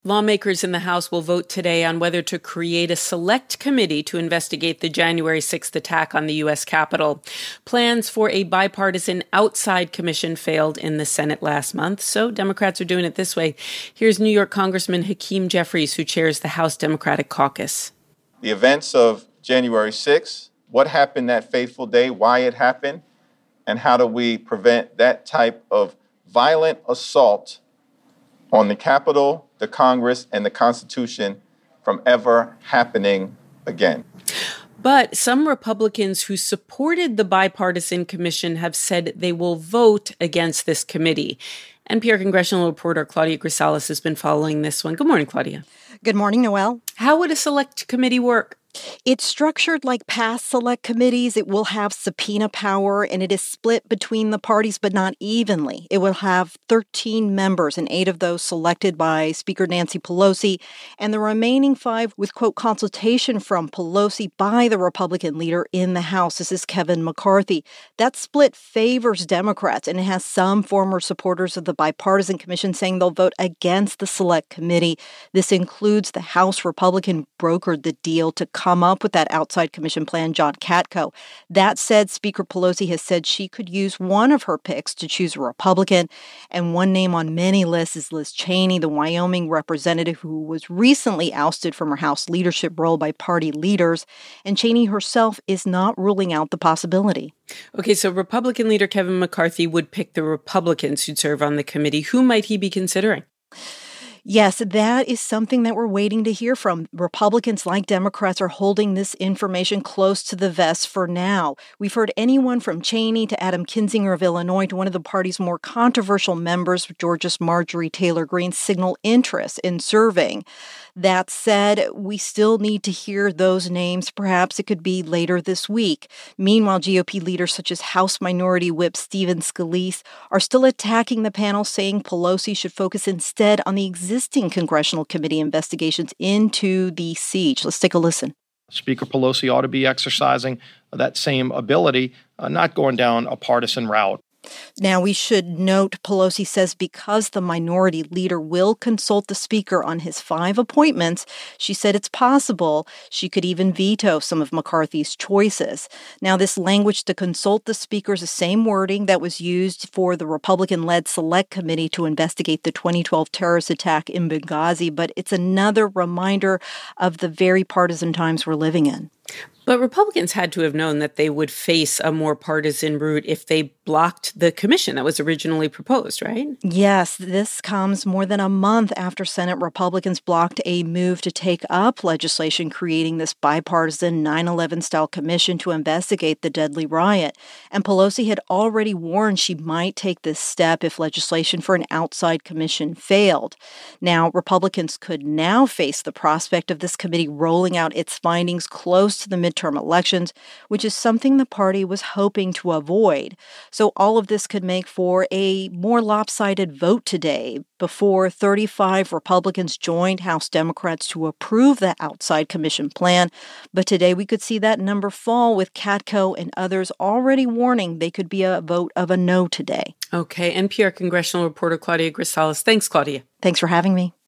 Lawmakers in the House will vote today on whether to create a select committee to investigate the January 6th attack on the U.S. Capitol. Plans for a bipartisan outside commission failed in the Senate last month, so Democrats are doing it this way. Here's New York Congressman Hakeem Jeffries, who chairs the House Democratic Caucus. The events of January 6th, what happened that fateful day, why it happened, and how do we prevent that type of violent assault on the Capitol, the Congress, and the Constitution from ever happening again. But some Republicans who supported the bipartisan commission have said they will vote against this committee. NPR congressional reporter Claudia Grisales has been following this one. Good morning, Claudia. Good morning, Noelle. How would a select committee work? It's structured like past select committees. It will have subpoena power, and it is split between the parties, but not evenly. It will have 13 members, and 8 of those selected by Speaker Nancy Pelosi, and the remaining 5 with, quote, consultation from Pelosi by the Republican leader in the House. This is Kevin McCarthy. That split favors Democrats, and it has some former supporters of the bipartisan commission saying they'll vote against the select committee. This includes the House Republican brokered the deal to come up with that outside commission plan, John Katko. That said, Speaker Pelosi has said she could use one of her picks to choose a Republican. And one name on many lists is Liz Cheney, the Wyoming representative who was recently ousted from her House leadership role by party leaders. And Cheney herself is not ruling out the possibility. Okay, so Republican leader Kevin McCarthy would pick the Republicans who'd serve on the committee. Who might he be considering? Yes, that is something that we're waiting to hear from. Republicans, like Democrats, are holding this information close to the vest for now. We've heard anyone from Cheney to Adam Kinzinger of Illinois to one of the party's more controversial members, Georgia's Marjorie Taylor Greene, signal interest in serving. That said, we still need to hear those names. Perhaps it could be later this week. Meanwhile, GOP leaders such as House Minority Whip Stephen Scalise are still attacking the panel, saying Pelosi should focus instead on the existing congressional committee investigations into the siege. Let's take a listen. Speaker Pelosi ought to be exercising that same ability, not going down a partisan route. Now, we should note, Pelosi says because the minority leader will consult the speaker on his 5 appointments, she said it's possible she could even veto some of McCarthy's choices. Now, this language to consult the speaker is the same wording that was used for the Republican-led Select Committee to investigate the 2012 terrorist attack in Benghazi, but it's another reminder of the very partisan times we're living in. But Republicans had to have known that they would face a more partisan route if they blocked the commission that was originally proposed, right? Yes, this comes more than a month after Senate Republicans blocked a move to take up legislation creating this bipartisan 9/11-style commission to investigate the deadly riot. And Pelosi had already warned she might take this step if legislation for an outside commission failed. Now, Republicans could now face the prospect of this committee rolling out its findings close to the midterm elections, which is something the party was hoping to avoid. So all of this could make for a more lopsided vote today before 35 Republicans joined House Democrats to approve the outside commission plan. But today we could see that number fall with Katko and others already warning they could be a vote of a no today. Okay, NPR congressional reporter Claudia Grisales. Thanks, Claudia. Thanks for having me.